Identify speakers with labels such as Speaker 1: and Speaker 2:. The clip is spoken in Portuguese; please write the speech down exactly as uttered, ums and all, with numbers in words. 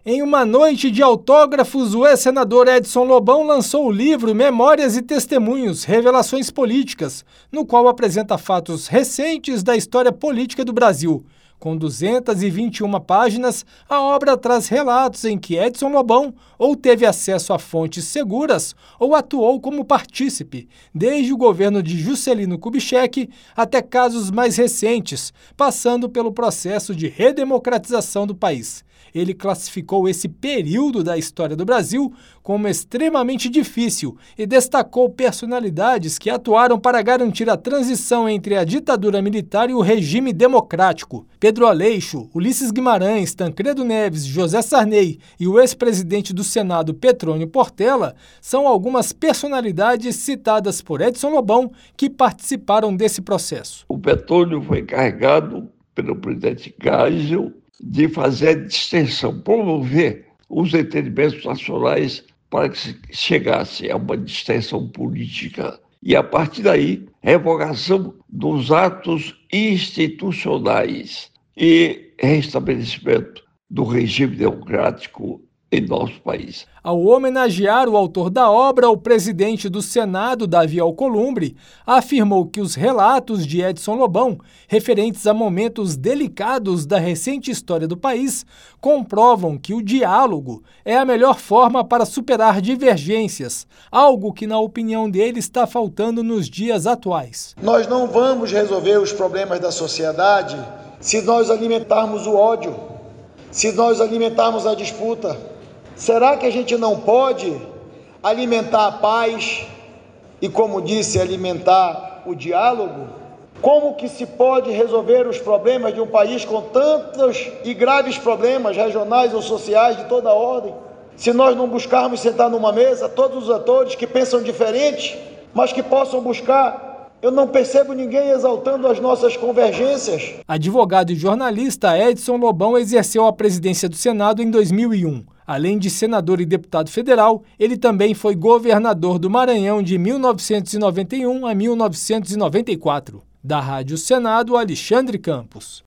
Speaker 1: Em uma noite de autógrafos, o ex-senador Edson Lobão lançou o livro Memórias e Testemunhos, Revelações Políticas, no qual apresenta fatos recentes da história política do Brasil. Com duzentas e vinte e uma páginas, a obra traz relatos em que Edson Lobão ou teve acesso a fontes seguras ou atuou como partícipe, desde o governo de Juscelino Kubitschek até casos mais recentes, passando pelo processo de redemocratização do país. Ele classificou esse período da história do Brasil como extremamente difícil e destacou personalidades que atuaram para garantir a transição entre a ditadura militar e o regime democrático. Pedro Aleixo, Ulisses Guimarães, Tancredo Neves, José Sarney e o ex-presidente do Senado Petrônio Portela são algumas personalidades citadas por Edson Lobão que participaram desse processo.
Speaker 2: O Petrônio foi encarregado pelo presidente Geisel de fazer a distensão, promover os entendimentos nacionais para que se chegasse a uma distensão política. E, a partir daí, revogação dos atos institucionais e restabelecimento do regime democrático em nosso país.
Speaker 1: Ao homenagear o autor da obra, o presidente do Senado, Davi Alcolumbre, afirmou que os relatos de Edson Lobão, referentes a momentos delicados da recente história do país, comprovam que o diálogo é a melhor forma para superar divergências, algo que, na opinião dele, está faltando nos dias atuais.
Speaker 3: Nós não vamos resolver os problemas da sociedade se nós alimentarmos o ódio, se nós alimentarmos a disputa. Será que a gente não pode alimentar a paz e, como disse, alimentar o diálogo? Como que se pode resolver os problemas de um país com tantos e graves problemas regionais ou sociais de toda ordem, se nós não buscarmos sentar numa mesa todos os atores que pensam diferente, mas que possam buscar? Eu não percebo ninguém exaltando as nossas convergências.
Speaker 1: Advogado e jornalista, Edson Lobão exerceu a presidência do Senado em dois mil e um. Além de senador e deputado federal, ele também foi governador do Maranhão de mil novecentos e noventa e um a mil novecentos e noventa e quatro. Da Rádio Senado, Alexandre Campos.